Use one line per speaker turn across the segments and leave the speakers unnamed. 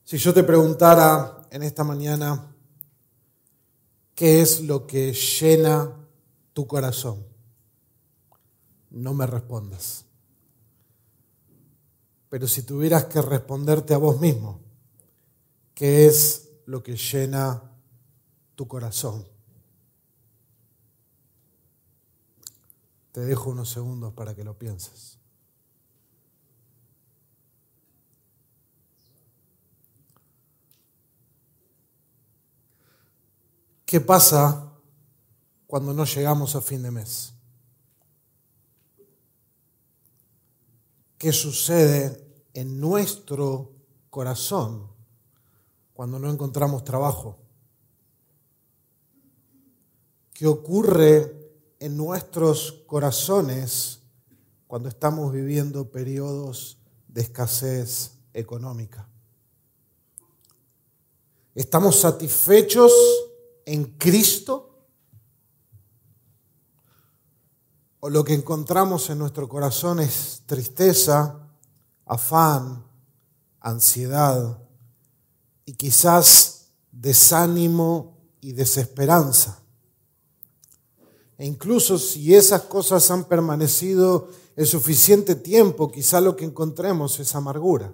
Si yo te preguntara en esta mañana, ¿qué es lo que llena tu corazón? No me respondas. Pero si tuvieras que responderte a vos mismo, ¿qué es lo que llena tu corazón? Te dejo unos segundos para que lo pienses. ¿Qué pasa cuando no llegamos a fin de mes? ¿Qué sucede en nuestro corazón cuando no encontramos trabajo? ¿Qué ocurre en nuestros corazones cuando estamos viviendo periodos de escasez económica? ¿Estamos satisfechos en Cristo? ¿O lo que encontramos en nuestro corazón es tristeza, afán, ansiedad y quizás desánimo y desesperanza? E incluso si esas cosas han permanecido el suficiente tiempo, quizá lo que encontremos es amargura.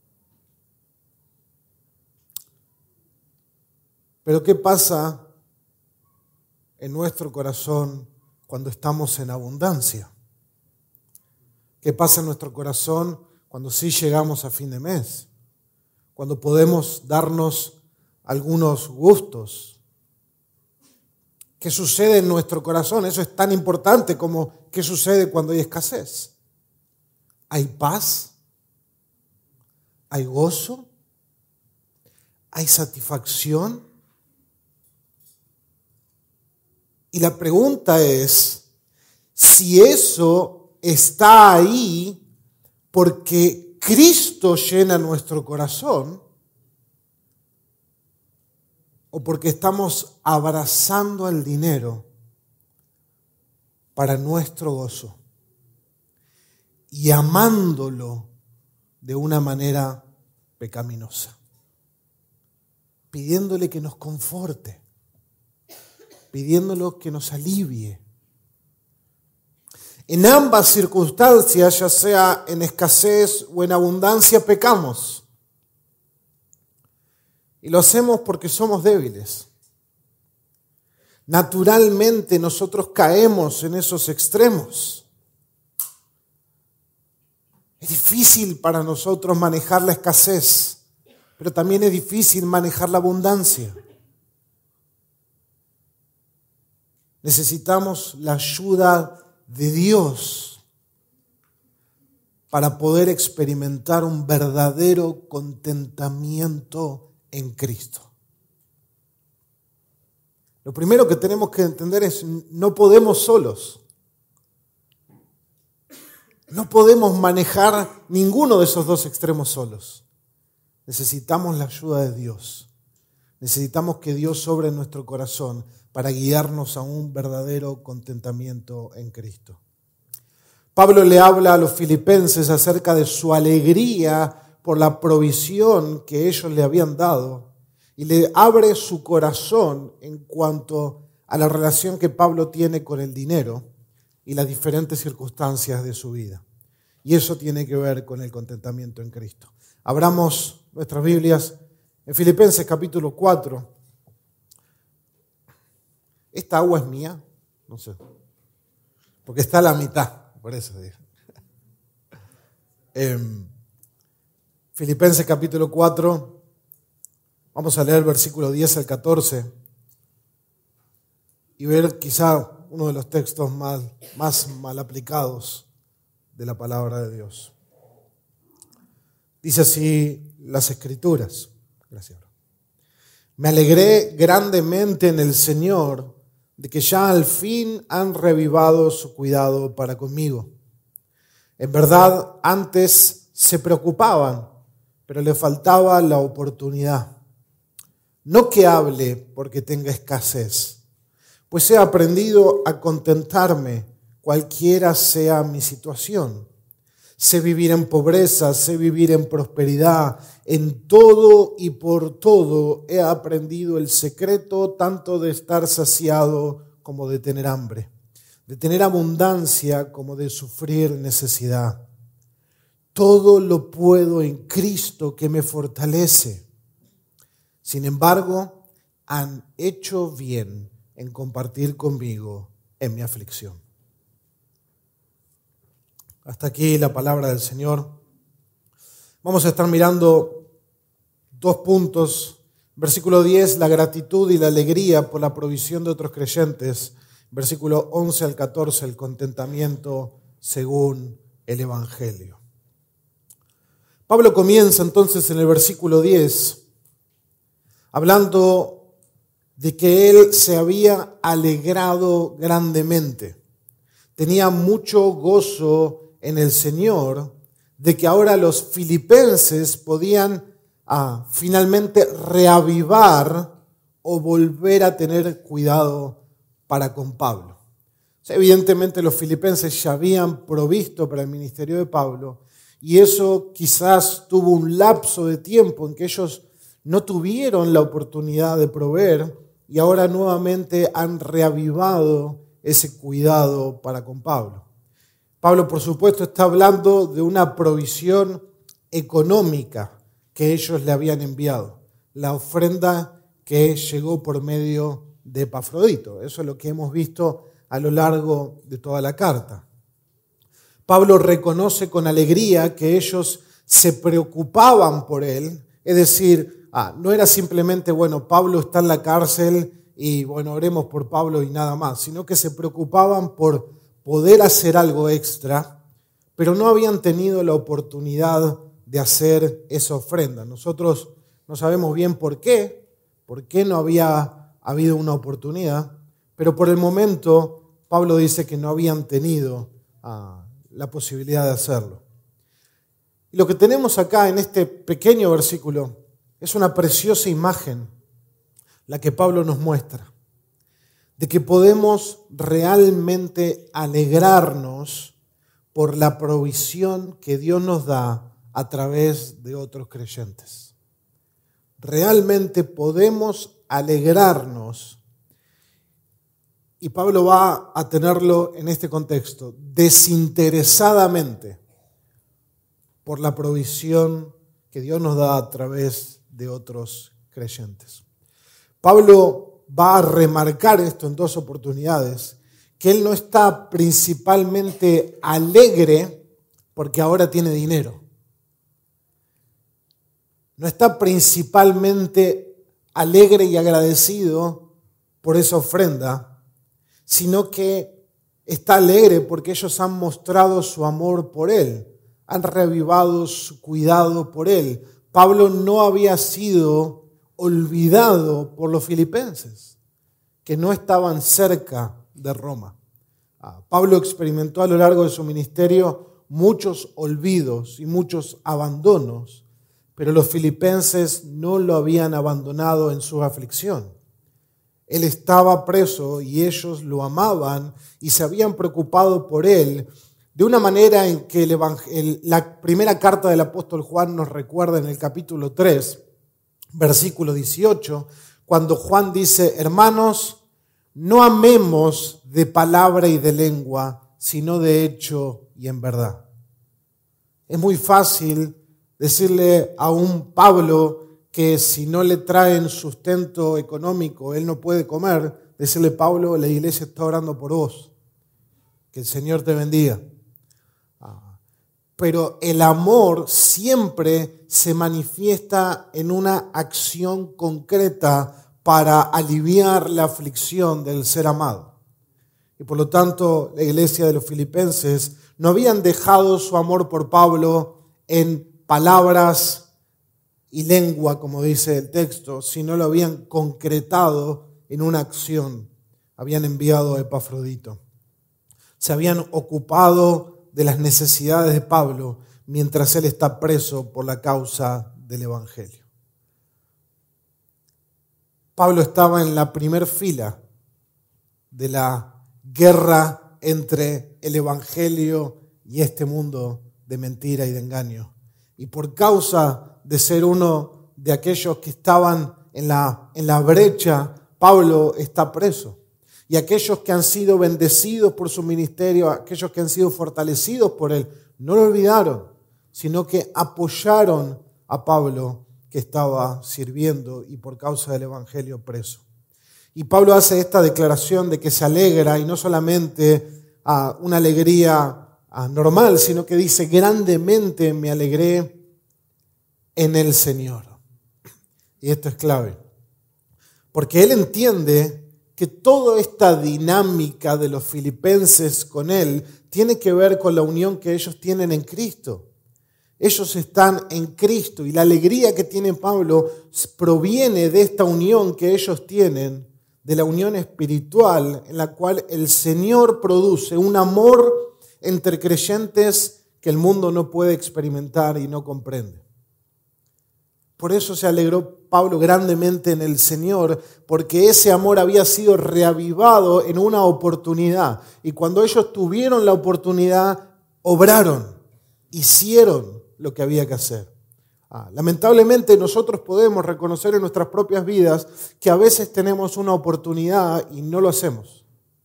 Pero ¿qué pasa en nuestro corazón cuando estamos en abundancia? ¿Qué pasa en nuestro corazón cuando sí llegamos a fin de mes? Cuando podemos darnos algunos gustos. ¿Qué sucede en nuestro corazón? Eso es tan importante como qué sucede cuando hay escasez. ¿Hay paz? ¿Hay gozo? ¿Hay satisfacción? Y la pregunta es, si eso está ahí porque Cristo llena nuestro corazón, o porque estamos abrazando al dinero para nuestro gozo y amándolo de una manera pecaminosa, pidiéndole que nos conforte, pidiéndole que nos alivie. En ambas circunstancias, ya sea en escasez o en abundancia, pecamos. Y lo hacemos porque somos débiles. Naturalmente nosotros caemos en esos extremos. Es difícil para nosotros manejar la escasez, pero también es difícil manejar la abundancia. Necesitamos la ayuda de Dios para poder experimentar un verdadero contentamiento en Cristo. Lo primero que tenemos que entender es no podemos solos. No podemos manejar ninguno de esos dos extremos solos. Necesitamos la ayuda de Dios. Necesitamos que Dios obre en nuestro corazón para guiarnos a un verdadero contentamiento en Cristo. Pablo le habla a los filipenses acerca de su alegría por la provisión que ellos le habían dado y le abre su corazón en cuanto a la relación que Pablo tiene con el dinero y las diferentes circunstancias de su vida. Y eso tiene que ver con el contentamiento en Cristo. Abramos nuestras Biblias en Filipenses capítulo 4. ¿Esta agua es mía? No sé. Porque está a la mitad, por eso digo. Filipenses capítulo 4, vamos a leer versículo 10 al 14 y ver quizá uno de los textos más mal aplicados de la palabra de Dios. Dice así las Escrituras. Gracias. Me alegré grandemente en el Señor de que ya al fin han revivado su cuidado para conmigo. En verdad, antes se preocupaban, pero le faltaba la oportunidad. No que hable porque tenga escasez, pues he aprendido a contentarme cualquiera sea mi situación. Sé vivir en pobreza, sé vivir en prosperidad. En todo y por todo he aprendido el secreto tanto de estar saciado como de tener hambre, de tener abundancia como de sufrir necesidad. Todo lo puedo en Cristo que me fortalece. Sin embargo, han hecho bien en compartir conmigo en mi aflicción. Hasta aquí la palabra del Señor. Vamos a estar mirando 2 puntos. Versículo 10, la gratitud y la alegría por la provisión de otros creyentes. Versículo 11 al 14, el contentamiento según el Evangelio. Pablo comienza entonces en el versículo 10 hablando de que él se había alegrado grandemente. Tenía mucho gozo en el Señor de que ahora los filipenses podían finalmente reavivar o volver a tener cuidado para con Pablo. Evidentemente los filipenses ya habían provisto para el ministerio de Pablo y eso quizás tuvo un lapso de tiempo en que ellos no tuvieron la oportunidad de proveer y ahora nuevamente han reavivado ese cuidado para con Pablo. Pablo, por supuesto, está hablando de una provisión económica que ellos le habían enviado, la ofrenda que llegó por medio de Epafrodito. Eso es lo que hemos visto a lo largo de toda la carta. Pablo reconoce con alegría que ellos se preocupaban por él, es decir, no era simplemente, Pablo está en la cárcel y oremos por Pablo y nada más, sino que se preocupaban por poder hacer algo extra, pero no habían tenido la oportunidad de hacer esa ofrenda. Nosotros no sabemos bien por qué no había habido una oportunidad, pero por el momento Pablo dice que no habían tenido la posibilidad de hacerlo. Y lo que tenemos acá en este pequeño versículo es una preciosa imagen, la que Pablo nos muestra, de que podemos realmente alegrarnos por la provisión que Dios nos da a través de otros creyentes. Realmente podemos alegrarnos, y Pablo va a tenerlo en este contexto, desinteresadamente por la provisión que Dios nos da a través de otros creyentes. Pablo va a remarcar esto en 2 oportunidades, que él no está principalmente alegre porque ahora tiene dinero. No está principalmente alegre y agradecido por esa ofrenda, sino que está alegre porque ellos han mostrado su amor por él, han reavivado su cuidado por él. Pablo no había sido olvidado por los filipenses, que no estaban cerca de Roma. Pablo experimentó a lo largo de su ministerio muchos olvidos y muchos abandonos, pero los filipenses no lo habían abandonado en su aflicción. Él estaba preso y ellos lo amaban y se habían preocupado por él de una manera en que la primera carta del apóstol Juan nos recuerda en el capítulo 3, versículo 18, cuando Juan dice: hermanos, no amemos de palabra y de lengua, sino de hecho y en verdad. Es muy fácil decirle a un Pablo que si no le traen sustento económico, él no puede comer, decirle: Pablo, la iglesia está orando por vos, que el Señor te bendiga. Pero el amor siempre se manifiesta en una acción concreta para aliviar la aflicción del ser amado. Y por lo tanto, la iglesia de los filipenses no habían dejado su amor por Pablo en palabras y lengua, como dice el texto, sino lo habían concretado en una acción. Habían enviado a Epafrodito. Se habían ocupado de las necesidades de Pablo mientras él está preso por la causa del Evangelio. Pablo estaba en la primera fila de la guerra entre el Evangelio y este mundo de mentira y de engaño. Y por causa de ser uno de aquellos que estaban en la brecha, Pablo está preso. Y aquellos que han sido bendecidos por su ministerio, aquellos que han sido fortalecidos por él, no lo olvidaron, sino que apoyaron a Pablo, que estaba sirviendo y por causa del evangelio preso. Y Pablo hace esta declaración de que se alegra, y no solamente una alegría normal, sino que dice: grandemente me alegré en el Señor. Y esto es clave, porque él entiende que toda esta dinámica de los filipenses con él tiene que ver con la unión que ellos tienen en Cristo. Ellos están en Cristo y la alegría que tiene Pablo proviene de esta unión que ellos tienen, de la unión espiritual en la cual el Señor produce un amor entre creyentes que el mundo no puede experimentar y no comprende. Por eso se alegró Pablo grandemente en el Señor, porque ese amor había sido reavivado en una oportunidad. Y cuando ellos tuvieron la oportunidad, obraron, hicieron lo que había que hacer. Lamentablemente nosotros podemos reconocer en nuestras propias vidas que a veces tenemos una oportunidad y no lo hacemos.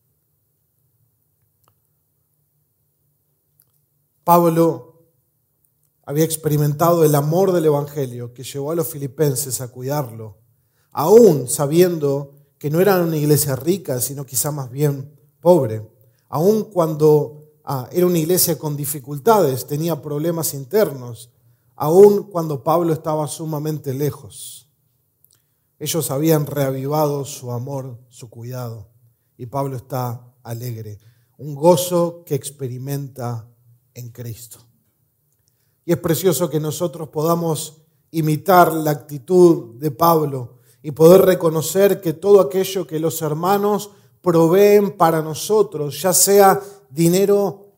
Pablo había experimentado el amor del Evangelio que llevó a los filipenses a cuidarlo, aún sabiendo que no eran una iglesia rica, sino quizá más bien pobre, aún cuando era una iglesia con dificultades, tenía problemas internos, aún cuando Pablo estaba sumamente lejos. Ellos habían reavivado su amor, su cuidado, y Pablo está alegre, un gozo que experimenta en Cristo. Y es precioso que nosotros podamos imitar la actitud de Pablo y poder reconocer que todo aquello que los hermanos proveen para nosotros, ya sea dinero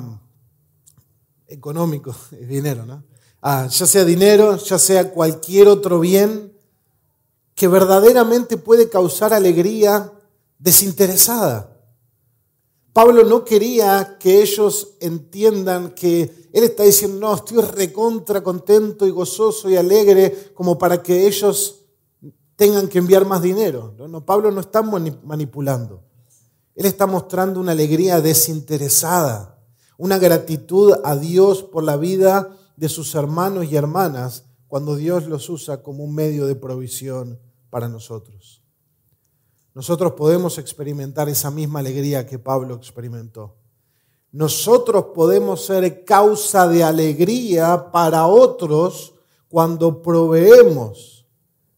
económico, es dinero, ¿no? Ya sea dinero, ya sea cualquier otro bien, que verdaderamente puede causar alegría desinteresada. Pablo no quería que ellos entiendan que él está diciendo: no, estoy recontra contento y gozoso y alegre, como para que ellos tengan que enviar más dinero. No, Pablo no está manipulando. Él está mostrando una alegría desinteresada, una gratitud a Dios por la vida de sus hermanos y hermanas cuando Dios los usa como un medio de provisión para nosotros. Nosotros podemos experimentar esa misma alegría que Pablo experimentó. Nosotros podemos ser causa de alegría para otros cuando proveemos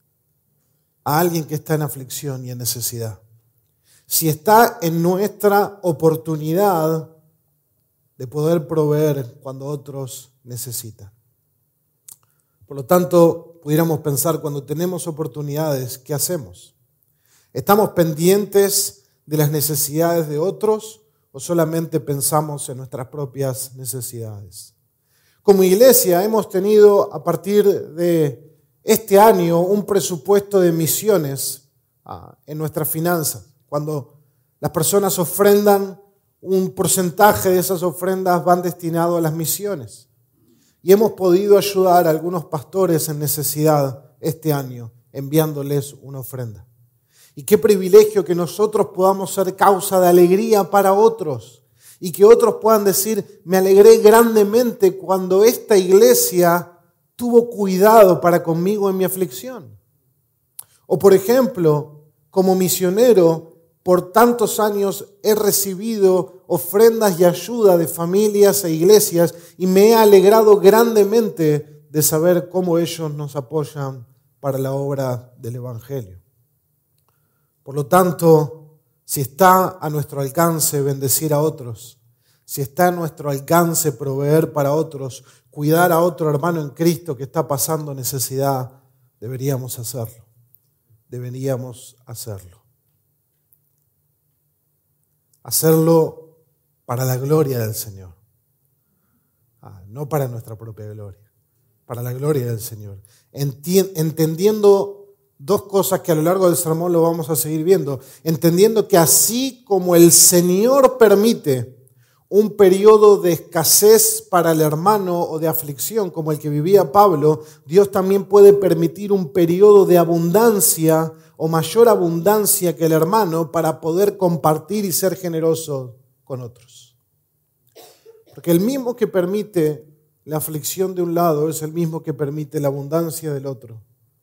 a alguien que está en aflicción y en necesidad. Si está en nuestra oportunidad de poder proveer cuando otros necesitan. Por lo tanto, pudiéramos pensar, cuando tenemos oportunidades, ¿qué hacemos? ¿Estamos pendientes de las necesidades de otros o solamente pensamos en nuestras propias necesidades? Como iglesia hemos tenido a partir de este año un presupuesto de misiones en nuestras finanzas. Cuando las personas ofrendan, un porcentaje de esas ofrendas van destinado a las misiones. Y hemos podido ayudar a algunos pastores en necesidad este año, enviándoles una ofrenda. Y qué privilegio que nosotros podamos ser causa de alegría para otros. Y que otros puedan decir: me alegré grandemente cuando esta iglesia tuvo cuidado para conmigo en mi aflicción. O por ejemplo, como misionero, por tantos años he recibido ofrendas y ayuda de familias e iglesias y me he alegrado grandemente de saber cómo ellos nos apoyan para la obra del Evangelio. Por lo tanto, si está a nuestro alcance bendecir a otros, si está a nuestro alcance proveer para otros, cuidar a otro hermano en Cristo que está pasando necesidad, deberíamos hacerlo. Deberíamos hacerlo. Hacerlo para la gloria del Señor. No para nuestra propia gloria, para la gloria del Señor. Entendiendo dos cosas que a lo largo del sermón lo vamos a seguir viendo. Entendiendo que así como el Señor permite un periodo de escasez para el hermano o de aflicción como el que vivía Pablo, Dios también puede permitir un periodo de abundancia o mayor abundancia que el hermano para poder compartir y ser generoso con otros. Porque el mismo que permite la aflicción de un lado es el mismo que permite la abundancia del otro.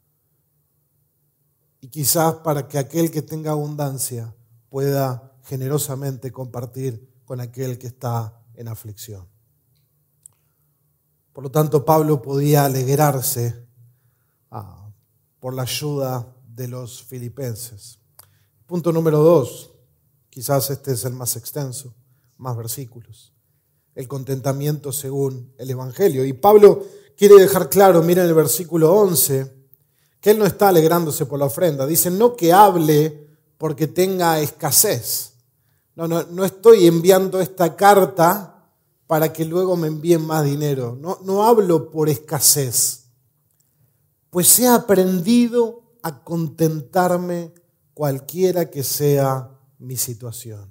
Y quizás para que aquel que tenga abundancia pueda generosamente compartir con aquel que está en aflicción. Por lo tanto, Pablo podía alegrarse por la ayuda de los filipenses. Punto número 2, quizás este es el más extenso, más versículos. El contentamiento según el Evangelio. Y Pablo quiere dejar claro, miren el versículo 11, que él no está alegrándose por la ofrenda. Dice, no que hable porque tenga escasez. No estoy enviando esta carta para que luego me envíen más dinero. No hablo por escasez. Pues he aprendido a contentarme cualquiera que sea mi situación.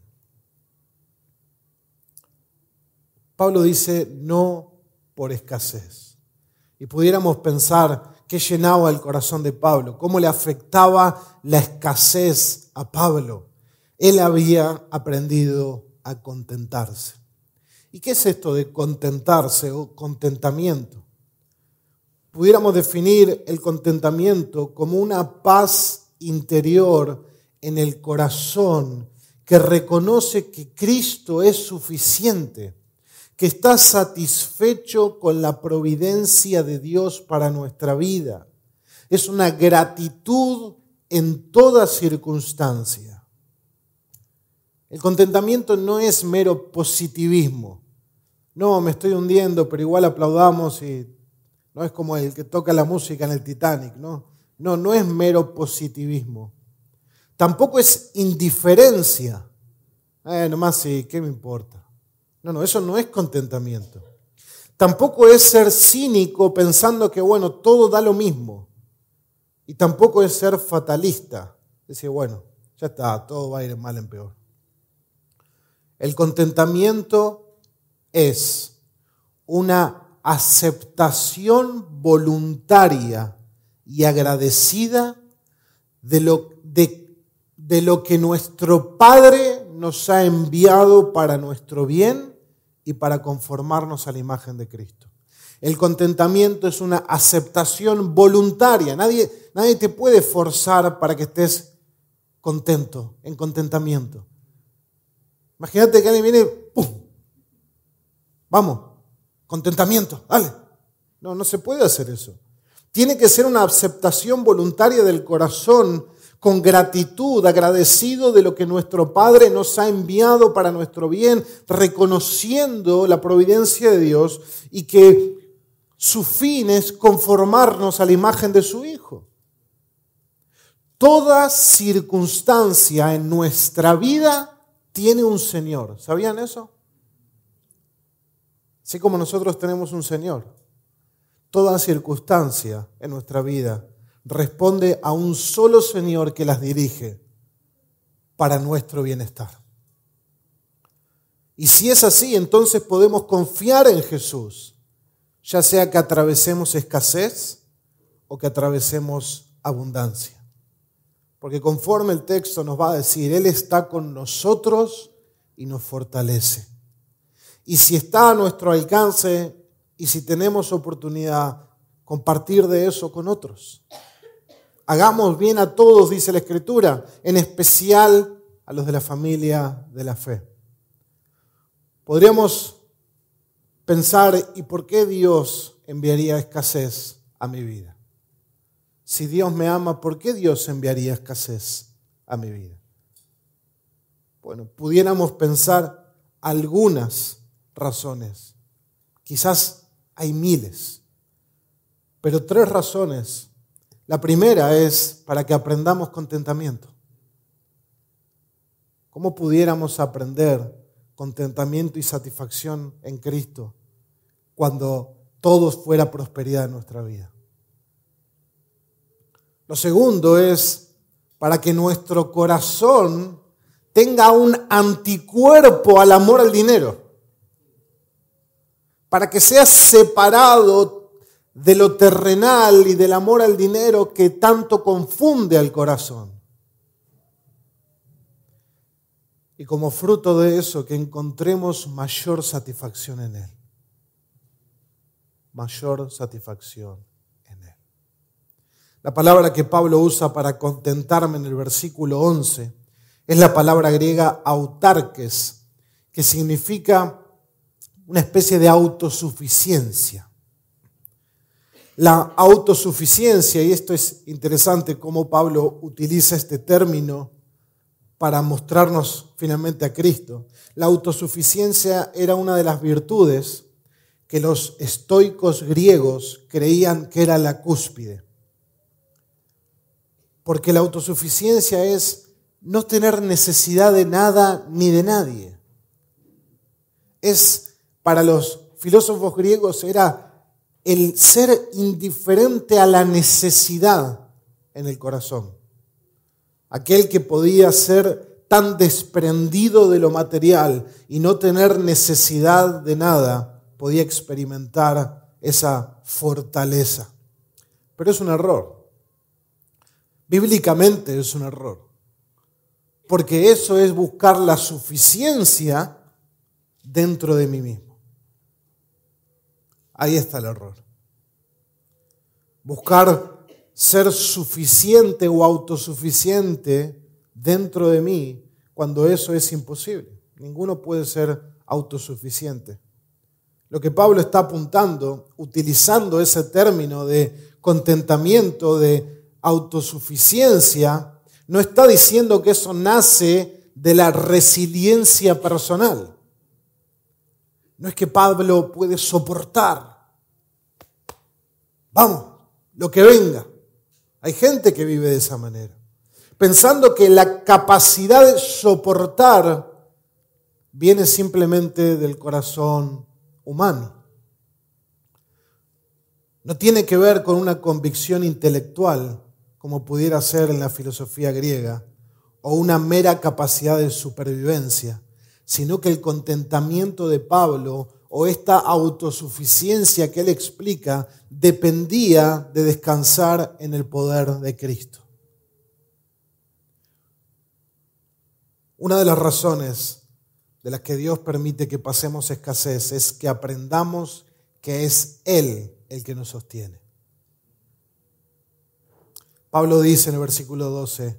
Pablo dice no por escasez. Y pudiéramos pensar qué llenaba el corazón de Pablo, cómo le afectaba la escasez a Pablo. Él había aprendido a contentarse. ¿Y qué es esto de contentarse o contentamiento? Pudiéramos definir el contentamiento como una paz interior en el corazón que reconoce que Cristo es suficiente, que está satisfecho con la providencia de Dios para nuestra vida. Es una gratitud en toda circunstancia. El contentamiento no es mero positivismo. No, me estoy hundiendo, pero igual aplaudamos y no es como el que toca la música en el Titanic, ¿no? No es mero positivismo. Tampoco es indiferencia. Nomás sí, ¿qué me importa? No, eso no es contentamiento. Tampoco es ser cínico pensando que, bueno, todo da lo mismo. Y tampoco es ser fatalista. Decir, bueno, ya está, todo va a ir de mal en peor. El contentamiento es una aceptación voluntaria y agradecida de lo que nuestro Padre nos ha enviado para nuestro bien y para conformarnos a la imagen de Cristo. El contentamiento es una aceptación voluntaria. Nadie te puede forzar para que estés contento, en contentamiento. Imagínate que alguien viene, ¡pum! Vamos, contentamiento, dale. No se puede hacer eso. Tiene que ser una aceptación voluntaria del corazón, con gratitud, agradecido de lo que nuestro Padre nos ha enviado para nuestro bien, reconociendo la providencia de Dios y que su fin es conformarnos a la imagen de su Hijo. Toda circunstancia en nuestra vida tiene un Señor. ¿Sabían eso? Así como nosotros tenemos un Señor, toda circunstancia en nuestra vida responde a un solo Señor que las dirige para nuestro bienestar. Y si es así, entonces podemos confiar en Jesús, ya sea que atravesemos escasez o que atravesemos abundancia. Porque conforme el texto nos va a decir, Él está con nosotros y nos fortalece. Y si está a nuestro alcance y si tenemos oportunidad, compartir de eso con otros. Hagamos bien a todos, dice la Escritura, en especial a los de la familia de la fe. Podríamos pensar, ¿y por qué Dios enviaría escasez a mi vida? Si Dios me ama, ¿por qué Dios enviaría escasez a mi vida? Bueno, pudiéramos pensar algunas razones. Quizás hay miles, pero 3 razones. La primera es para que aprendamos contentamiento. ¿Cómo pudiéramos aprender contentamiento y satisfacción en Cristo cuando todo fuera prosperidad en nuestra vida? Lo segundo es para que nuestro corazón tenga un anticuerpo al amor al dinero. para que seas separado de lo terrenal y del amor al dinero que tanto confunde al corazón. Y como fruto de eso, que encontremos mayor satisfacción en Él. Mayor satisfacción en Él. La palabra que Pablo usa para contentarme en el versículo 11 es la palabra griega autarques, que significa una especie de autosuficiencia. La autosuficiencia, y esto es interesante cómo Pablo utiliza este término para mostrarnos finalmente a Cristo. La autosuficiencia era una de las virtudes que los estoicos griegos creían que era la cúspide. Porque la autosuficiencia es no tener necesidad de nada ni de nadie. Para los filósofos griegos era el ser indiferente a la necesidad en el corazón. Aquel que podía ser tan desprendido de lo material y no tener necesidad de nada, podía experimentar esa fortaleza. Pero es un error. Bíblicamente es un error. Porque eso es buscar la suficiencia dentro de mí mismo. Ahí está el error. Buscar ser suficiente o autosuficiente dentro de mí cuando eso es imposible. Ninguno puede ser autosuficiente. Lo que Pablo está apuntando, utilizando ese término de contentamiento, de autosuficiencia, no está diciendo que eso nace de la resiliencia personal. No es que Pablo puede soportar. Vamos, lo que venga. Hay gente que vive de esa manera, pensando que la capacidad de soportar viene simplemente del corazón humano. No tiene que ver con una convicción intelectual, como pudiera ser en la filosofía griega, o una mera capacidad de supervivencia, sino que el contentamiento de Pablo o esta autosuficiencia que él explica dependía de descansar en el poder de Cristo. Una de las razones de las que Dios permite que pasemos escasez es que aprendamos que es Él el que nos sostiene. Pablo dice en el versículo 12,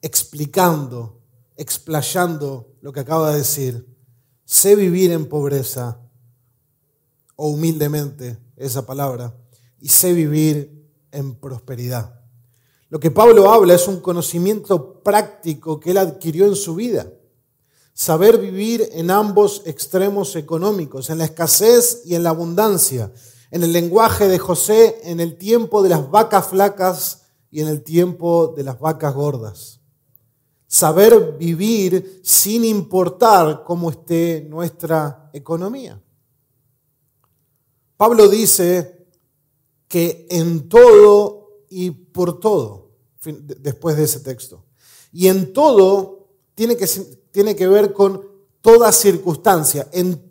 explayando lo que acaba de decir, sé vivir en pobreza, o humildemente, esa palabra, y sé vivir en prosperidad. Lo que Pablo habla es un conocimiento práctico que él adquirió en su vida. Saber vivir en ambos extremos económicos, en la escasez y en la abundancia. En el lenguaje de José, en el tiempo de las vacas flacas y en el tiempo de las vacas gordas. Saber vivir sin importar cómo esté nuestra economía. Pablo dice que en todo y por todo, después de ese texto. Y en todo tiene que ver con toda circunstancia, en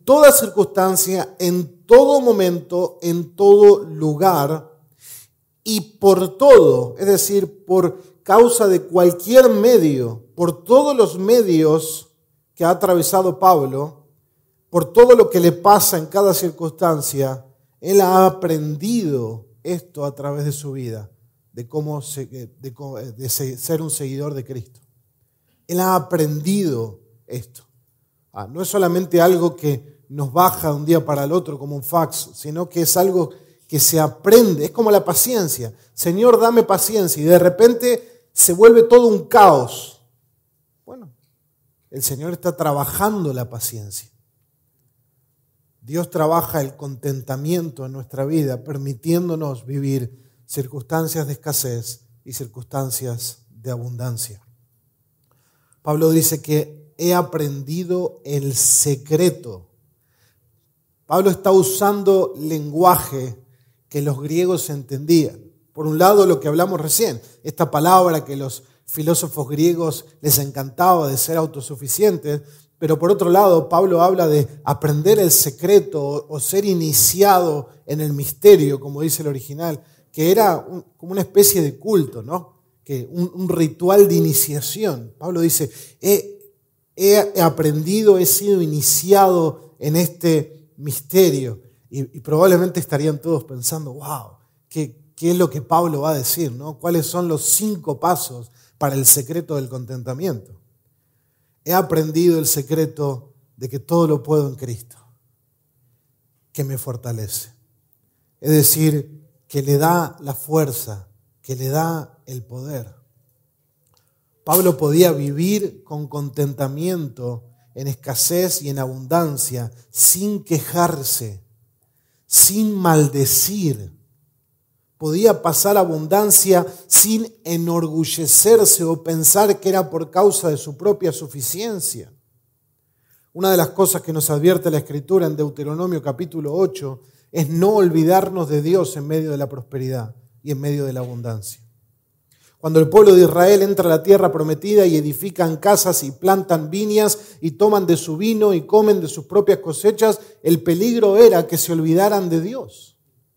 todo momento, en todo lugar y por todo, es decir, por causa de cualquier medio, por todos los medios que ha atravesado Pablo, por todo lo que le pasa en cada circunstancia, él ha aprendido esto a través de su vida, de ser un seguidor de Cristo. Él ha aprendido esto. No es solamente algo que nos baja de un día para el otro como un fax, sino que es algo que se aprende. Es como la paciencia. Señor, dame paciencia. Y de repente se vuelve todo un caos. Bueno, el Señor está trabajando la paciencia. Dios trabaja el contentamiento en nuestra vida, permitiéndonos vivir circunstancias de escasez y circunstancias de abundancia. Pablo dice que he aprendido el secreto. Pablo está usando lenguaje que los griegos entendían. Por un lado, lo que hablamos recién, esta palabra que los filósofos griegos les encantaba de ser autosuficientes, Pero por otro lado, Pablo habla de aprender el secreto o ser iniciado en el misterio, como dice el original, que era como una especie de culto, ¿no? Que un ritual de iniciación. Pablo dice, he aprendido, he sido iniciado en este misterio. Y probablemente estarían todos pensando, wow, ¿qué es lo que Pablo va a decir, ¿no? ¿Cuáles son los 5 pasos para el secreto del contentamiento? He aprendido el secreto de que todo lo puedo en Cristo, que me fortalece. Es decir, que le da la fuerza, que le da el poder. Pablo podía vivir con contentamiento en escasez y en abundancia, sin quejarse, sin maldecir. Podía pasar abundancia sin enorgullecerse o pensar que era por causa de su propia suficiencia. Una de las cosas que nos advierte la Escritura en Deuteronomio capítulo 8 es no olvidarnos de Dios en medio de la prosperidad y en medio de la abundancia. Cuando el pueblo de Israel entra a la tierra prometida y edifican casas y plantan viñas y toman de su vino y comen de sus propias cosechas, el peligro era que se olvidaran de Dios.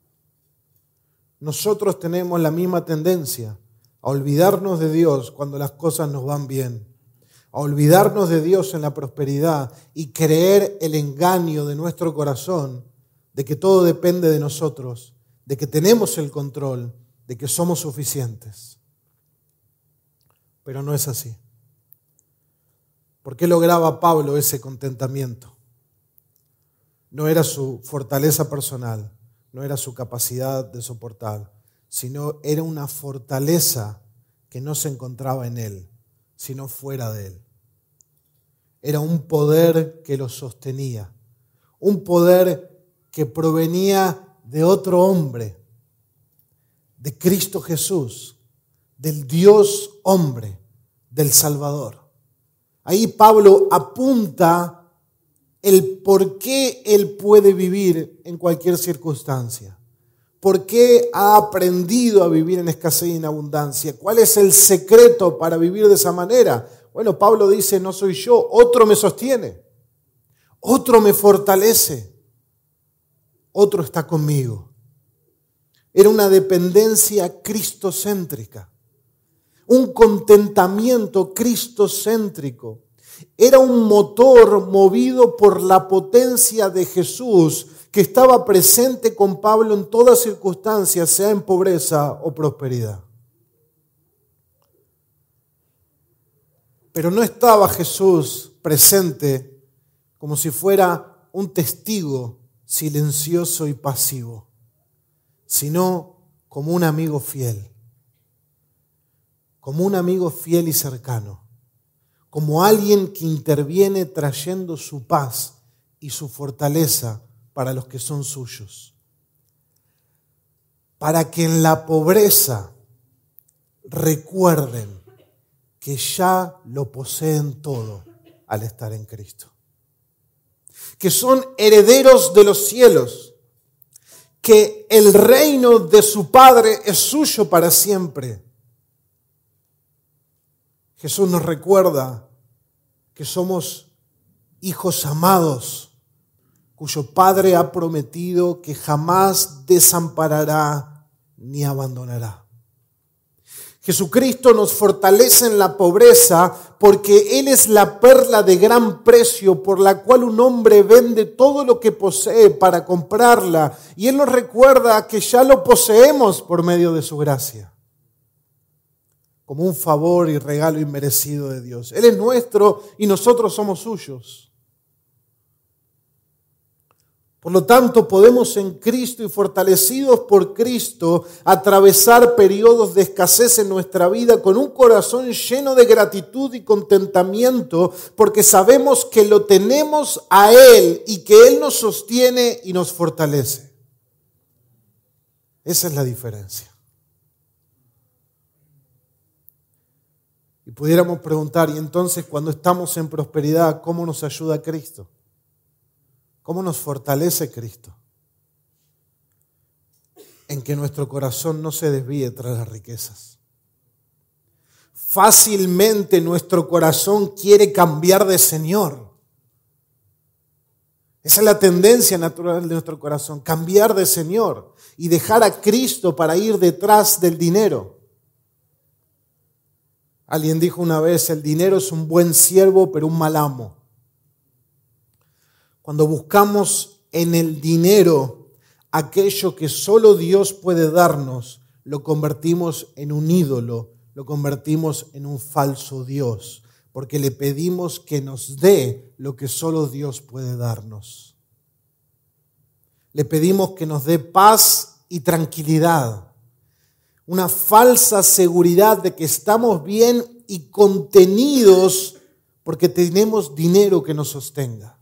Nosotros tenemos la misma tendencia a olvidarnos de Dios cuando las cosas nos van bien, a olvidarnos de Dios en la prosperidad y creer el engaño de nuestro corazón de que todo depende de nosotros, de que tenemos el control, de que somos suficientes. Pero no es así. ¿Por qué lograba Pablo ese contentamiento? No era su fortaleza personal, no era su capacidad de soportar, sino era una fortaleza que no se encontraba en él, sino fuera de él. Era un poder que lo sostenía, un poder que provenía de otro hombre, de Cristo Jesús, del Dios hombre, del Salvador. Ahí Pablo apunta el por qué él puede vivir en cualquier circunstancia. ¿Por qué ha aprendido a vivir en escasez y en abundancia? ¿Cuál es el secreto para vivir de esa manera? Bueno, Pablo dice, no soy yo, otro me sostiene, otro me fortalece, otro está conmigo. Era una dependencia cristocéntrica, un contentamiento cristocéntrico. Era un motor movido por la potencia de Jesús que estaba presente con Pablo en todas circunstancias, sea en pobreza o prosperidad. Pero no estaba Jesús presente como si fuera un testigo silencioso y pasivo, sino como un amigo fiel y cercano, como alguien que interviene trayendo su paz y su fortaleza para los que son suyos, para que en la pobreza recuerden que ya lo poseen todo al estar en Cristo, que son herederos de los cielos, que el reino de su Padre es suyo para siempre. Jesús nos recuerda que somos hijos amados, cuyo Padre ha prometido que jamás desamparará ni abandonará. Jesucristo nos fortalece en la pobreza porque Él es la perla de gran precio por la cual un hombre vende todo lo que posee para comprarla. Y Él nos recuerda que ya lo poseemos por medio de su gracia, como un favor y regalo inmerecido de Dios. Él es nuestro y nosotros somos suyos. Por lo tanto, podemos en Cristo y fortalecidos por Cristo atravesar periodos de escasez en nuestra vida con un corazón lleno de gratitud y contentamiento, porque sabemos que lo tenemos a Él y que Él nos sostiene y nos fortalece. Esa es la diferencia. Y pudiéramos preguntar, y entonces cuando estamos en prosperidad, ¿cómo nos ayuda Cristo? ¿Cómo nos fortalece Cristo? En que nuestro corazón no se desvíe tras las riquezas. Fácilmente nuestro corazón quiere cambiar de Señor. Esa es la tendencia natural de nuestro corazón, cambiar de Señor y dejar a Cristo para ir detrás del dinero. Alguien dijo una vez, el dinero es un buen siervo, pero un mal amo. Cuando buscamos en el dinero aquello que solo Dios puede darnos, lo convertimos en un ídolo, lo convertimos en un falso Dios, porque le pedimos que nos dé lo que solo Dios puede darnos. Le pedimos que nos dé paz y tranquilidad, una falsa seguridad de que estamos bien y contenidos porque tenemos dinero que nos sostenga.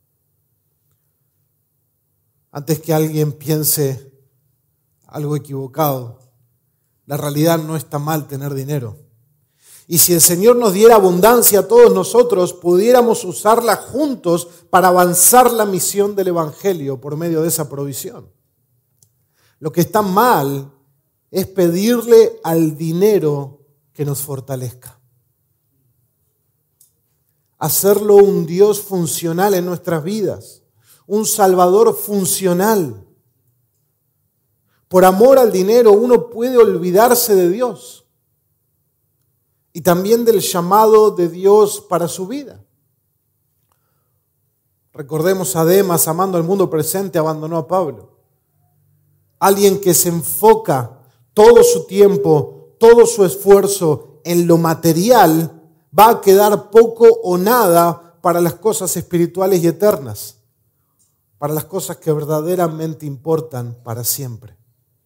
Antes que alguien piense algo equivocado, la realidad no está mal tener dinero. Y si el Señor nos diera abundancia a todos nosotros, pudiéramos usarla juntos para avanzar la misión del Evangelio por medio de esa provisión. Lo que está mal es pedirle al dinero que nos fortalezca. Hacerlo un Dios funcional en nuestras vidas, un Salvador funcional. Por amor al dinero uno puede olvidarse de Dios y también del llamado de Dios para su vida. Recordemos a Demas, amando al mundo presente, abandonó a Pablo. Alguien que se enfoca todo su tiempo, todo su esfuerzo en lo material, va a quedar poco o nada para las cosas espirituales y eternas, para las cosas que verdaderamente importan para siempre.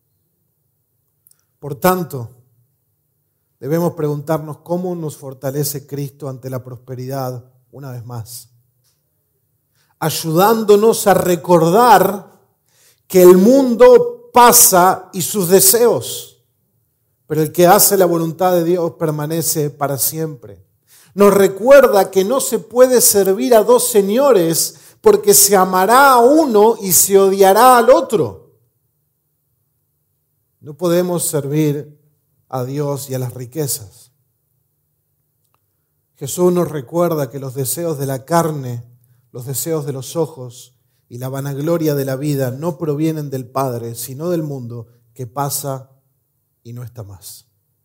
Por tanto, debemos preguntarnos cómo nos fortalece Cristo ante la prosperidad una vez más, ayudándonos a recordar que el mundo pasa y sus deseos, pero el que hace la voluntad de Dios permanece para siempre. Nos recuerda que no se puede servir a dos señores porque se amará a uno y se odiará al otro. No podemos servir a Dios y a las riquezas. Jesús nos recuerda que los deseos de la carne, los deseos de los ojos y la vanagloria de la vida no provienen del Padre, sino del mundo que pasa y no está más.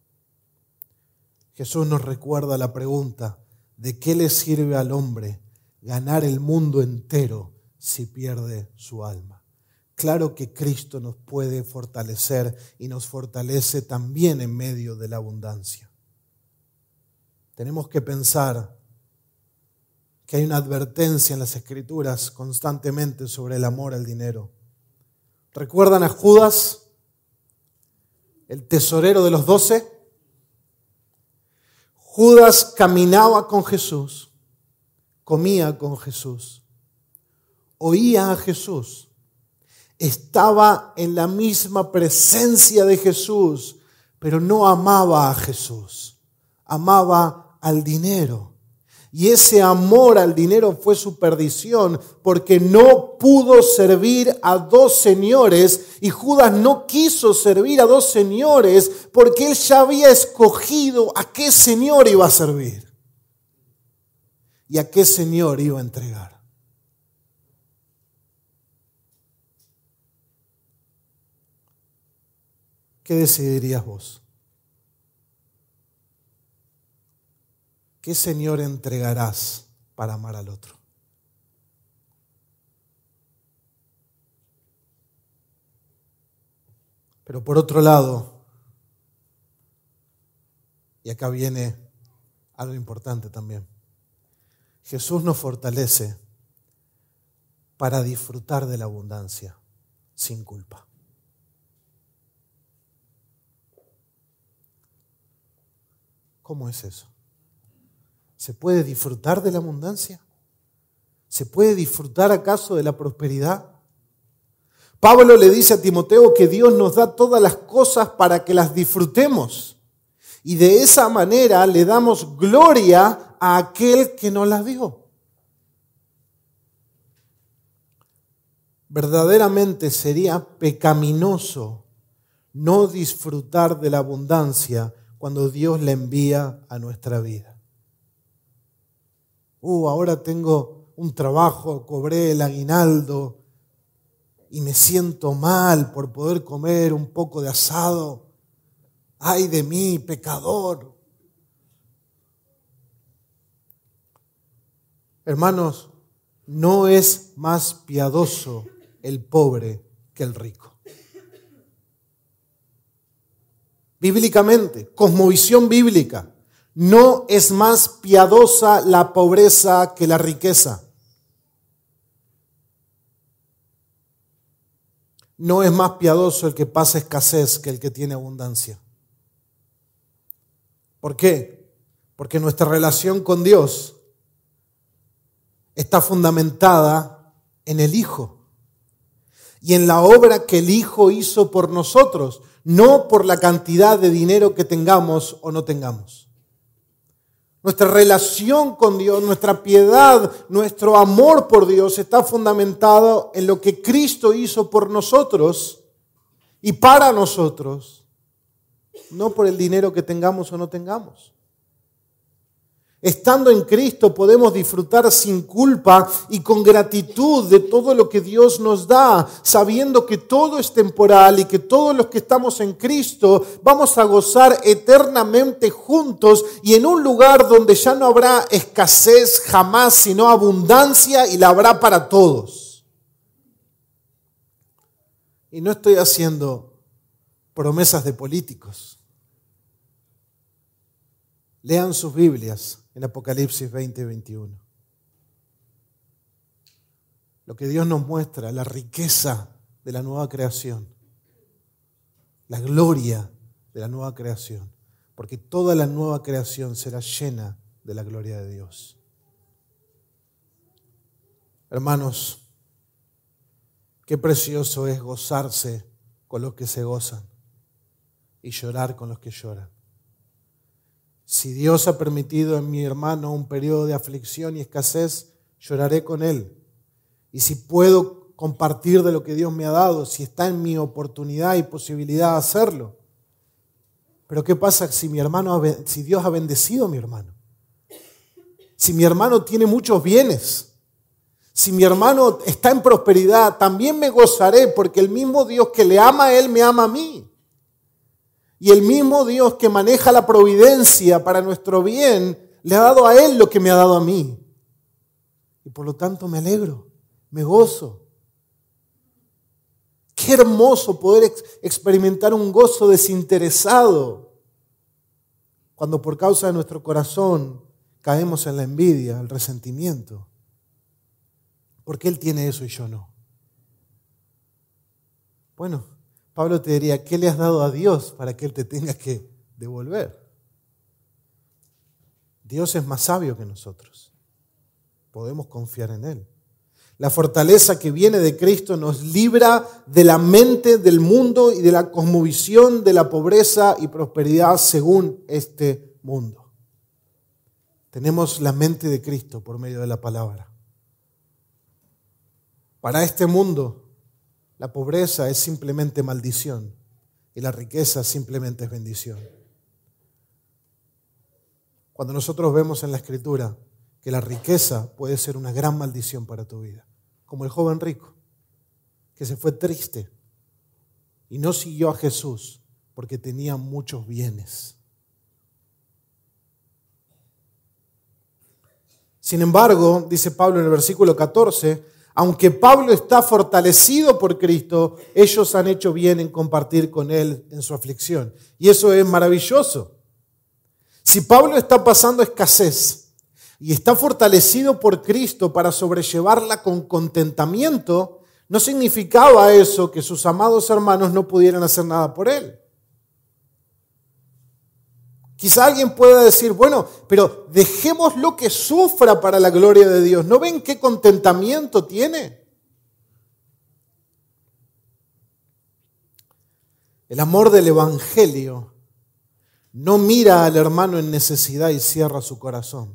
Jesús nos recuerda la pregunta: ¿de qué le sirve al hombre ganar el mundo entero si pierde su alma? Claro que Cristo nos puede fortalecer y nos fortalece también en medio de la abundancia. Tenemos que pensar que hay una advertencia en las Escrituras constantemente sobre el amor al dinero. ¿Recuerdan a Judas, el tesorero de los 12? Judas caminaba con Jesús, comía con Jesús, oía a Jesús. Estaba en la misma presencia de Jesús, pero no amaba a Jesús, amaba al dinero. Y ese amor al dinero fue su perdición, porque no pudo servir a dos señores, y Judas no quiso servir a dos señores porque él ya había escogido a qué señor iba a servir y a qué señor iba a entregar. ¿Qué decidirías vos? ¿Qué señor entregarás para amar al otro? Pero por otro lado, y acá viene algo importante también, Jesús nos fortalece para disfrutar de la abundancia sin culpa. ¿Cómo es eso? ¿Se puede disfrutar de la abundancia? ¿Se puede disfrutar acaso de la prosperidad? Pablo le dice a Timoteo que Dios nos da todas las cosas para que las disfrutemos. Y de esa manera le damos gloria a aquel que nos las dio. Verdaderamente sería pecaminoso no disfrutar de la abundancia cuando Dios la envía a nuestra vida. Ahora tengo un trabajo, cobré el aguinaldo y me siento mal por poder comer un poco de asado. ¡Ay de mí, pecador! Hermanos, no es más piadoso el pobre que el rico. Bíblicamente, cosmovisión bíblica, no es más piadosa la pobreza que la riqueza. No es más piadoso el que pasa escasez que el que tiene abundancia. ¿Por qué? Porque nuestra relación con Dios está fundamentada en el Hijo y en la obra que el Hijo hizo por nosotros, no por la cantidad de dinero que tengamos o no tengamos. Nuestra relación con Dios, nuestra piedad, nuestro amor por Dios está fundamentado en lo que Cristo hizo por nosotros y para nosotros, no por el dinero que tengamos o no tengamos. Estando en Cristo podemos disfrutar sin culpa y con gratitud de todo lo que Dios nos da, sabiendo que todo es temporal y que todos los que estamos en Cristo vamos a gozar eternamente juntos y en un lugar donde ya no habrá escasez jamás, sino abundancia, y la habrá para todos. Y no estoy haciendo promesas de políticos. Lean sus Biblias en Apocalipsis 20 y 21. Lo que Dios nos muestra, la riqueza de la nueva creación, la gloria de la nueva creación, porque toda la nueva creación será llena de la gloria de Dios. Hermanos, qué precioso es gozarse con los que se gozan y llorar con los que lloran. Si Dios ha permitido en mi hermano un periodo de aflicción y escasez, lloraré con él. Y si puedo compartir de lo que Dios me ha dado, si está en mi oportunidad y posibilidad de hacerlo. Pero ¿qué pasa si Dios ha bendecido a mi hermano? Si mi hermano tiene muchos bienes, si mi hermano está en prosperidad, también me gozaré, porque el mismo Dios que le ama a él me ama a mí. Y el mismo Dios que maneja la providencia para nuestro bien, le ha dado a él lo que me ha dado a mí. Y por lo tanto me alegro, me gozo. Qué hermoso poder experimentar un gozo desinteresado cuando por causa de nuestro corazón caemos en la envidia, el resentimiento. ¿Por qué él tiene eso y yo no? Bueno, Pablo te diría, ¿qué le has dado a Dios para que Él te tenga que devolver? Dios es más sabio que nosotros. Podemos confiar en Él. La fortaleza que viene de Cristo nos libra de la mente del mundo y de la cosmovisión de la pobreza y prosperidad según este mundo. Tenemos la mente de Cristo por medio de la palabra. Para este mundo, la pobreza es simplemente maldición y la riqueza simplemente es bendición. Cuando nosotros vemos en la Escritura que la riqueza puede ser una gran maldición para tu vida, como el joven rico, que se fue triste y no siguió a Jesús porque tenía muchos bienes. Sin embargo, dice Pablo en el versículo 14, aunque Pablo está fortalecido por Cristo, ellos han hecho bien en compartir con él en su aflicción. Y eso es maravilloso. Si Pablo está pasando escasez y está fortalecido por Cristo para sobrellevarla con contentamiento, no significaba eso que sus amados hermanos no pudieran hacer nada por él. Quizá alguien pueda decir, bueno, pero dejémoslo que sufra para la gloria de Dios. ¿No ven qué contentamiento tiene? El amor del Evangelio no mira al hermano en necesidad y cierra su corazón.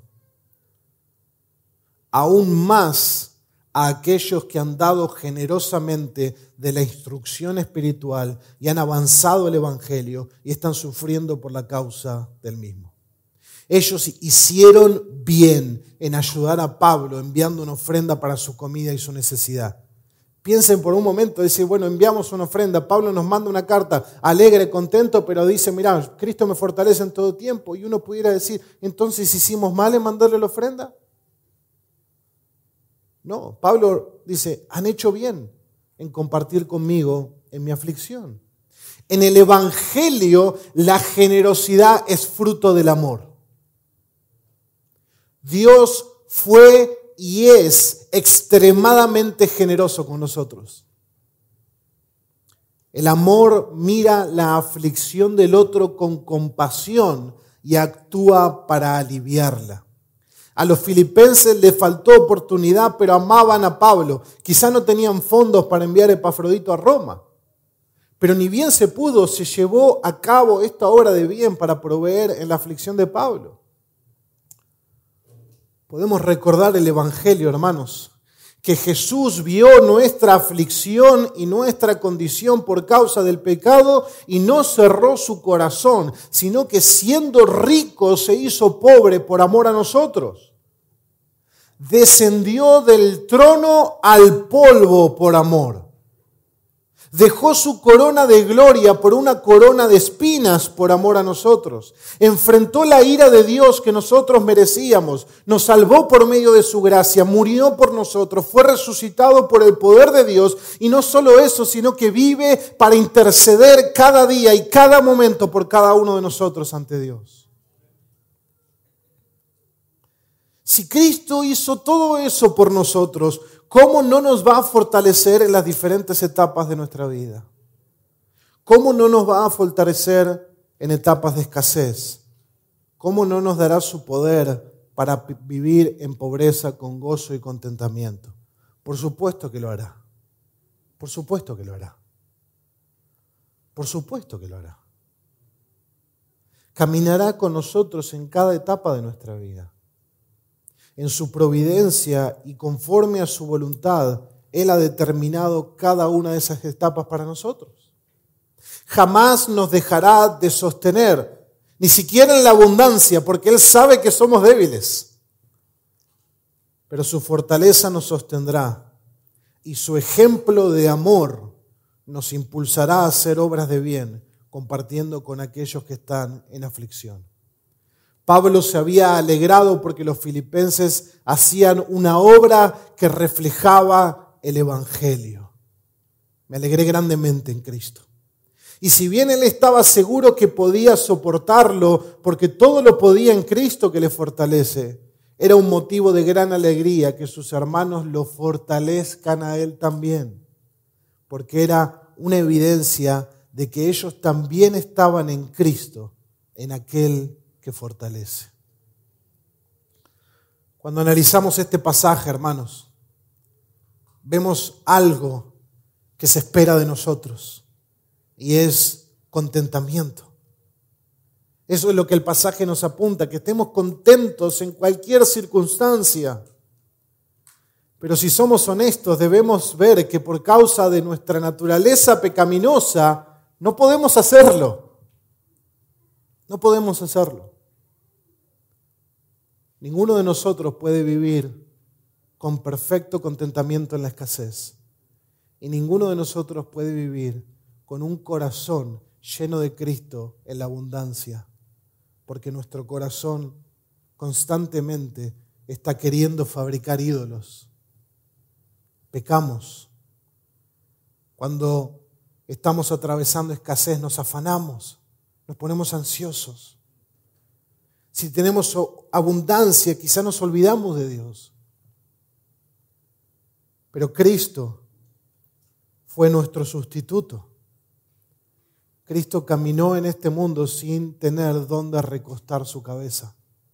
Aún más a aquellos que han dado generosamente de la instrucción espiritual y han avanzado el Evangelio y están sufriendo por la causa del mismo. Ellos hicieron bien en ayudar a Pablo enviando una ofrenda para su comida y su necesidad. Piensen por un momento, dice, bueno, enviamos una ofrenda, Pablo nos manda una carta alegre, contento, pero dice, mirá, Cristo me fortalece en todo tiempo. Y uno pudiera decir, entonces hicimos mal en mandarle la ofrenda. No, Pablo dice, han hecho bien en compartir conmigo en mi aflicción. En el Evangelio, la generosidad es fruto del amor. Dios fue y es extremadamente generoso con nosotros. El amor mira la aflicción del otro con compasión y actúa para aliviarla. A los filipenses les faltó oportunidad, pero amaban a Pablo. Quizá no tenían fondos para enviar a Epafrodito a Roma, pero ni bien se pudo, se llevó a cabo esta obra de bien para proveer en la aflicción de Pablo. Podemos recordar el Evangelio, hermanos, que Jesús vio nuestra aflicción y nuestra condición por causa del pecado y no cerró su corazón, sino que siendo rico se hizo pobre por amor a nosotros. Descendió del trono al polvo por amor. Dejó su corona de gloria por una corona de espinas por amor a nosotros. Enfrentó la ira de Dios que nosotros merecíamos. Nos salvó por medio de su gracia. Murió por nosotros. Fue resucitado por el poder de Dios. Y no solo eso, sino que vive para interceder cada día y cada momento por cada uno de nosotros ante Dios. Si Cristo hizo todo eso por nosotros, ¿cómo no nos va a fortalecer en las diferentes etapas de nuestra vida? ¿Cómo no nos va a fortalecer en etapas de escasez? ¿Cómo no nos dará su poder para vivir en pobreza con gozo y contentamiento? Por supuesto que lo hará. Por supuesto que lo hará. Por supuesto que lo hará. Caminará con nosotros en cada etapa de nuestra vida. En su providencia y conforme a su voluntad, Él ha determinado cada una de esas etapas para nosotros. Jamás nos dejará de sostener, ni siquiera en la abundancia, porque Él sabe que somos débiles. Pero su fortaleza nos sostendrá y su ejemplo de amor nos impulsará a hacer obras de bien, compartiendo con aquellos que están en aflicción. Pablo se había alegrado porque los filipenses hacían una obra que reflejaba el Evangelio. Me alegré grandemente en Cristo. Y si bien él estaba seguro que podía soportarlo, porque todo lo podía en Cristo que le fortalece, era un motivo de gran alegría que sus hermanos lo fortalezcan a él también, porque era una evidencia de que ellos también estaban en Cristo, en aquel que fortalece. Cuando analizamos este pasaje, hermanos, vemos algo que se espera de nosotros y es contentamiento. Eso es lo que el pasaje nos apunta, que estemos contentos en cualquier circunstancia. Pero si somos honestos, debemos ver que por causa de nuestra naturaleza pecaminosa no podemos hacerlo. No podemos hacerlo. Ninguno de nosotros puede vivir con perfecto contentamiento en la escasez. Y ninguno de nosotros puede vivir con un corazón lleno de Cristo en la abundancia. Porque nuestro corazón constantemente está queriendo fabricar ídolos. Pecamos. Cuando estamos atravesando escasez nos afanamos, nos ponemos ansiosos. Si tenemos abundancia, quizá nos olvidamos de Dios. Pero Cristo fue nuestro sustituto. Cristo caminó en este mundo sin tener dónde recostar su cabeza.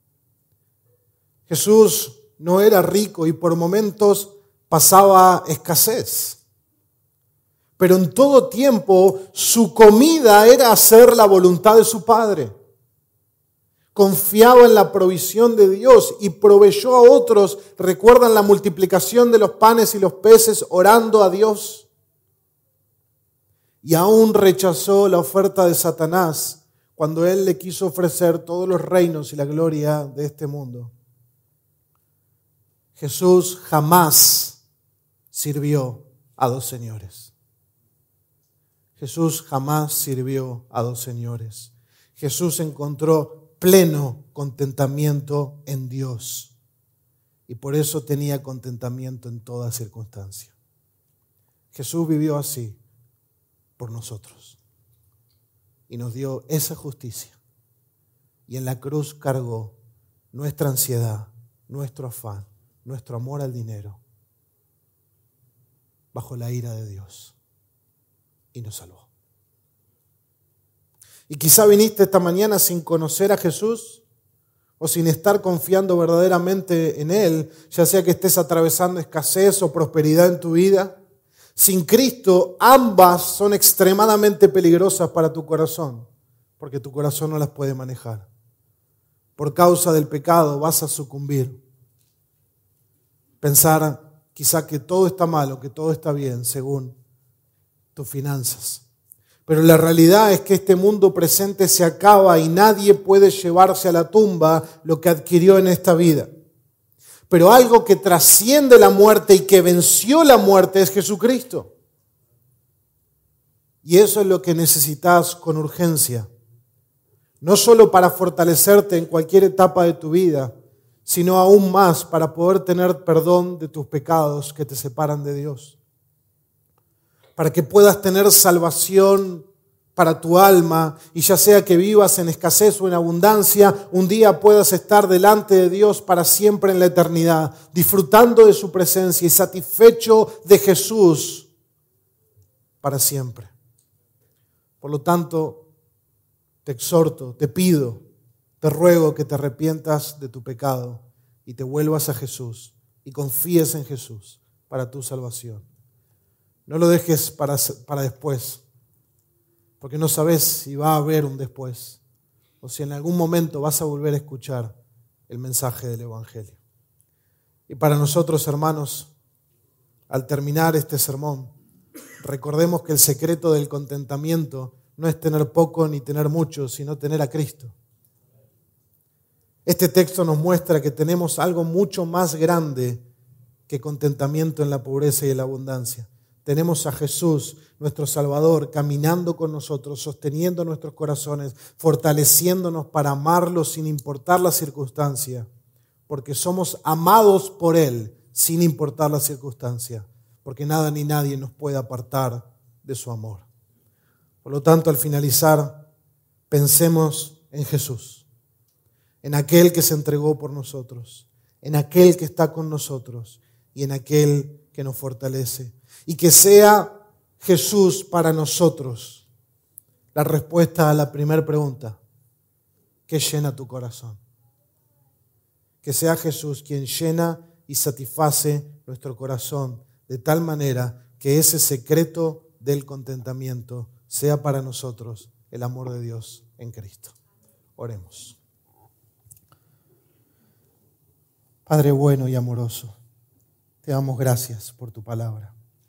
Jesús no era rico y por momentos pasaba escasez. Pero en todo tiempo su comida era hacer la voluntad de su Padre. Confiaba en la provisión de Dios y proveyó a otros. ¿Recuerdan la multiplicación de los panes y los peces orando a Dios? Y aún rechazó la oferta de Satanás cuando Él le quiso ofrecer todos los reinos y la gloria de este mundo. Jesús jamás sirvió a dos señores. Jesús jamás sirvió a dos señores. Jesús encontró pleno contentamiento en Dios y por eso tenía contentamiento en toda circunstancia. Jesús vivió así por nosotros y nos dio esa justicia y en la cruz cargó nuestra ansiedad, nuestro afán, nuestro amor al dinero bajo la ira de Dios y nos salvó. Y quizá viniste esta mañana sin conocer a Jesús o sin estar confiando verdaderamente en Él, ya sea que estés atravesando escasez o prosperidad en tu vida. Sin Cristo, ambas son extremadamente peligrosas para tu corazón, porque tu corazón no las puede manejar. Por causa del pecado vas a sucumbir. Pensar quizá que todo está mal o que todo está bien según tus finanzas. Pero la realidad es que este mundo presente se acaba y nadie puede llevarse a la tumba lo que adquirió en esta vida. Pero algo que trasciende la muerte y que venció la muerte es Jesucristo. Y eso es lo que necesitas con urgencia. No solo para fortalecerte en cualquier etapa de tu vida, sino aún más para poder tener perdón de tus pecados que te separan de Dios. Para que puedas tener salvación para tu alma y ya sea que vivas en escasez o en abundancia, un día puedas estar delante de Dios para siempre en la eternidad, disfrutando de su presencia y satisfecho de Jesús para siempre. Por lo tanto, te exhorto, te pido, te ruego que te arrepientas de tu pecado y te vuelvas a Jesús y confíes en Jesús para tu salvación. No lo dejes para después, porque no sabes si va a haber un después o si en algún momento vas a volver a escuchar el mensaje del Evangelio. Y para nosotros, hermanos, al terminar este sermón, recordemos que el secreto del contentamiento no es tener poco ni tener mucho, sino tener a Cristo. Este texto nos muestra que tenemos algo mucho más grande que contentamiento en la pobreza y en la abundancia. Tenemos a Jesús, nuestro Salvador, caminando con nosotros, sosteniendo nuestros corazones, fortaleciéndonos para amarlo sin importar la circunstancia, porque somos amados por Él sin importar la circunstancia, porque nada ni nadie nos puede apartar de su amor. Por lo tanto, al finalizar, pensemos en Jesús, en aquel que se entregó por nosotros, en aquel que está con nosotros y en aquel que nos fortalece. Y que sea Jesús para nosotros la respuesta a la primera pregunta: ¿qué llena tu corazón? Que sea Jesús quien llena y satisface nuestro corazón de tal manera que ese secreto del contentamiento sea para nosotros el amor de Dios en Cristo. Oremos. Padre bueno y amoroso, te damos gracias por tu palabra.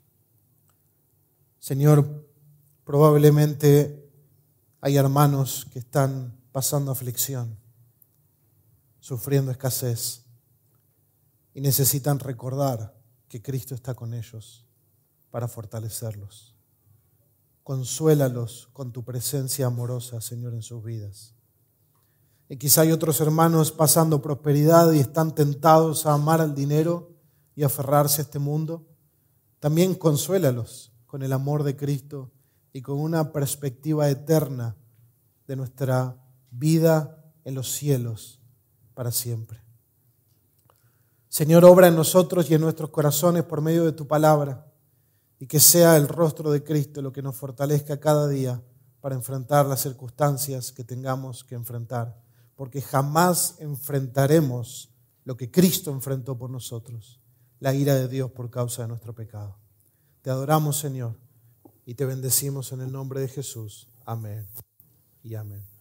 Señor, probablemente hay hermanos que están pasando aflicción, sufriendo escasez y necesitan recordar que Cristo está con ellos para fortalecerlos. Consuélalos con tu presencia amorosa, Señor, en sus vidas. Y quizá hay otros hermanos pasando prosperidad y están tentados a amar al dinero y aferrarse a este mundo. También consuélalos con el amor de Cristo y con una perspectiva eterna de nuestra vida en los cielos para siempre. Señor, obra en nosotros y en nuestros corazones por medio de tu palabra y que sea el rostro de Cristo lo que nos fortalezca cada día para enfrentar las circunstancias que tengamos que enfrentar, porque jamás enfrentaremos lo que Cristo enfrentó por nosotros, la ira de Dios por causa de nuestro pecado. Te adoramos, Señor, y te bendecimos en el nombre de Jesús. Amén y amén.